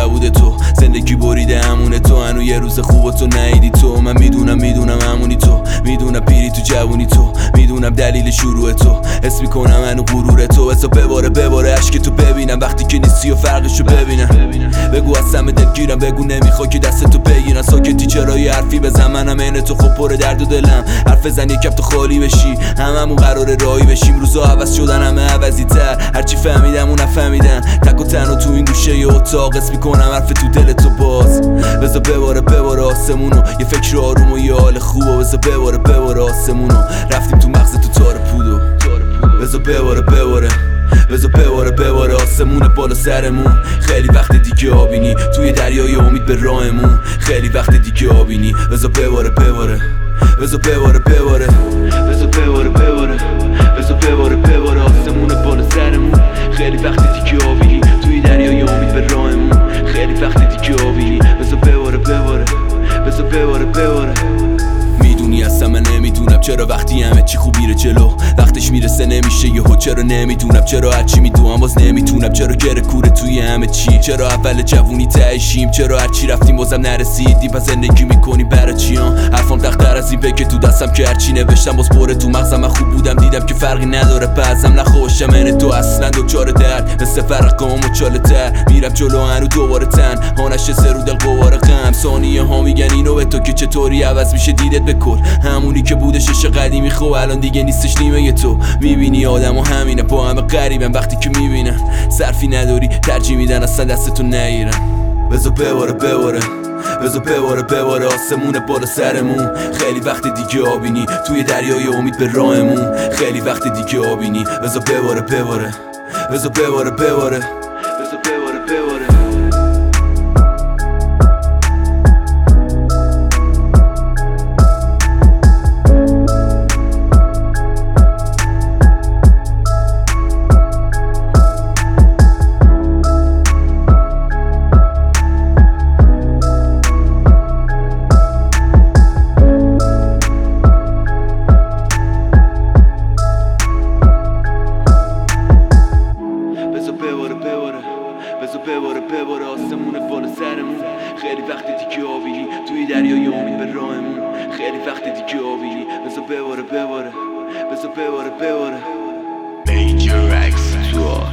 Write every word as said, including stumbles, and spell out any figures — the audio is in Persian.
نبوده تو، زندگی بریده همونه تو، هنو یه روز خوب تو نیدی تو. من میدونم میدونم همونی تو، میدونم پیری تو جوونی تو، میدونم دلیل شروع تو، حس میکنم هنو غرور تو. بسا بباره بباره عشق تو ببینم وقتی که نیستی و فرقشو ببینم. بگو از همه دلگیرم، بگو نمیخوای که دست تو بگیرن. ساکتی چرا یه حرفی بزن، منم عین تو خوب پر درد و دلم. حرف بزن یکم تو خالی بشی، هممون قراره راهی بشیم. روزا عوض شدن همه عوضی تر، هرچی فهمیدم اون نفهمیدن. تک و تنها تو این گوشه ی اتاق حس میکنم حرف تو دل تو باز. بذار بباره بباره آسمونو، یه فکر آروم و یه حال خوبه. بذار بباره بباره آسمونو، رفتیم تو مغز تو تار پودو. بذار بباره بباره بذار بباره بباره آسمون بالا سرمون. خیلی وقت دیگه آبینی توی دریای امید به راهمون. خیلی وقت دیگه آبینی، بذار بباره بباره بذار بباره بباره بذار بباره بباره بذار بباره بباره آسمون بالا سرمون. خیلی وقت دیگه آبینی توی دریای امید به راهمون. خیلی وقت دیگه آبینی، بذار بباره بباره بذار بباره بباره. میدونی اصلا من نمیدونم چرا وقتی همه چی خوب میره جلو وقتش میرسه نمیشه یهو. چرا نمیدونم چرا هرچی میدونم باز نمیتونم. چرا گره کوره توی همه چی، چرا اول جوونی تهشیم، چرا هرچی رفتیم بازم نرسیدیم. پس زندگی میکنیم برای چیان؟ حرفام تختر از این بگه تو دستم که هرچی نوشتم باز پره تو مغزم. من خوب بودم دیدم که فرقی نداره، بعضم نخوشم من تو اصلا دوچار درد. مثل فرقام و چاله تر میرم جلو هنو دوباره تن هانش سه رو دل قوار غم. ثانیه ها میگن اینو به تو که چطوری عوض میشه دیدت بکن. همونی که بودش عشق قدیمی خب الان دیگه نیستش نیمه تو. میبینی آدم و همینه با همه غریبن، وقتی که میبینن صرفی نداری ترجیح میدن اصلا دستتو نگیرن. بذار بباره بباره بذار بباره بباره آسمون بالا سرمون. خیلی وقت دیگه آبینی توی دریای امید به راهمون. خیلی وقت دیگه آبینی، بذار بباره بباره بذار بباره بباره بذار بباره بباره. بذار بباره بباره آسمون بالا سرمون. خیلی وقت دیگه آبینی توی دریای امید به راهمون. خیلی وقت دیگه آبینی، بذار بباره بباره بذار بباره بباره. Major X